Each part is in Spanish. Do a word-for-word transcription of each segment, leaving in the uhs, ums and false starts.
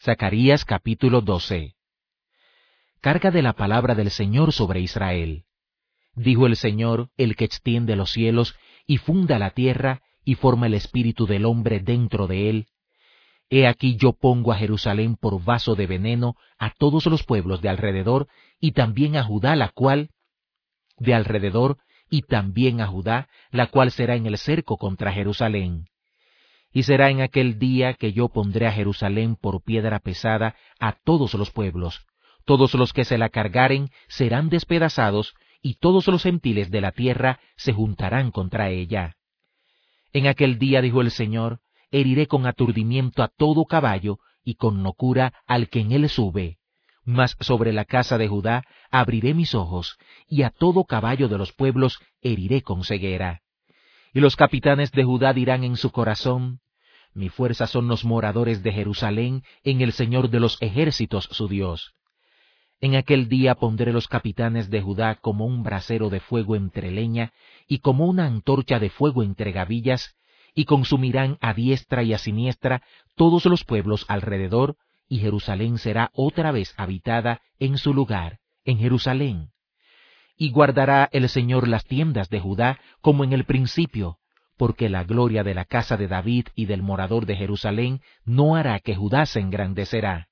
Zacarías capítulo doce. Carga de la palabra del Señor sobre Israel. Dijo el Señor, el que extiende los cielos, y funda la tierra, y forma el espíritu del hombre dentro de él. He aquí yo pongo a Jerusalén por vaso de veneno a todos los pueblos de alrededor, y también a Judá, la cual de alrededor, y también a Judá, la cual será en el cerco contra Jerusalén. Y será en aquel día que yo pondré a Jerusalén por piedra pesada a todos los pueblos. Todos los que se la cargaren serán despedazados, y todos los gentiles de la tierra se juntarán contra ella. En aquel día, dijo el Señor, heriré con aturdimiento a todo caballo, y con locura al que en él sube. Mas sobre la casa de Judá abriré mis ojos, y a todo caballo de los pueblos heriré con ceguera. Y los capitanes de Judá dirán en su corazón, mi fuerza son los moradores de Jerusalén en el Señor de los ejércitos su Dios. En aquel día pondré los capitanes de Judá como un brasero de fuego entre leña, y como una antorcha de fuego entre gavillas, y consumirán a diestra y a siniestra todos los pueblos alrededor, y Jerusalén será otra vez habitada en su lugar, en Jerusalén. Y guardará el Señor las tiendas de Judá como en el principio, porque la gloria de la casa de David y del morador de Jerusalén no hará que Judá se engrandecerá.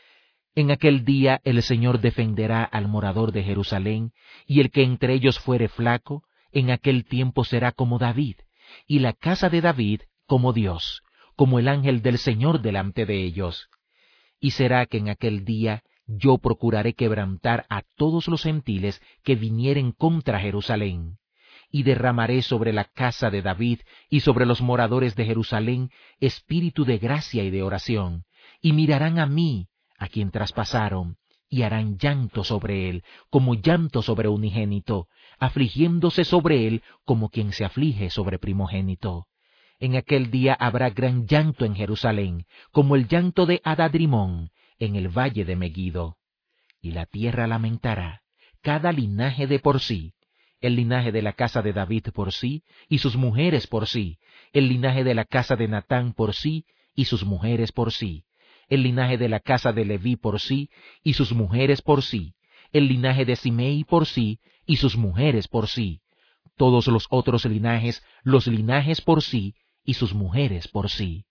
En aquel día el Señor defenderá al morador de Jerusalén, y el que entre ellos fuere flaco, en aquel tiempo será como David, y la casa de David como Dios, como el ángel del Señor delante de ellos. Y será que en aquel día yo procuraré quebrantar a todos los gentiles que vinieren contra Jerusalén, y derramaré sobre la casa de David y sobre los moradores de Jerusalén espíritu de gracia y de oración, y mirarán a mí, a quien traspasaron, y harán llanto sobre él, como llanto sobre unigénito, afligiéndose sobre él como quien se aflige sobre primogénito. En aquel día habrá gran llanto en Jerusalén, como el llanto de Adadrimón, en el valle de Megido. Y la tierra lamentará, cada linaje de por sí, el linaje de la casa de David por sí, y sus mujeres por sí, el linaje de la casa de Natán por sí, y sus mujeres por sí, el linaje de la casa de Leví por sí, y sus mujeres por sí, el linaje de Simei por sí, y sus mujeres por sí, todos los otros linajes, los linajes por sí, y sus mujeres por sí.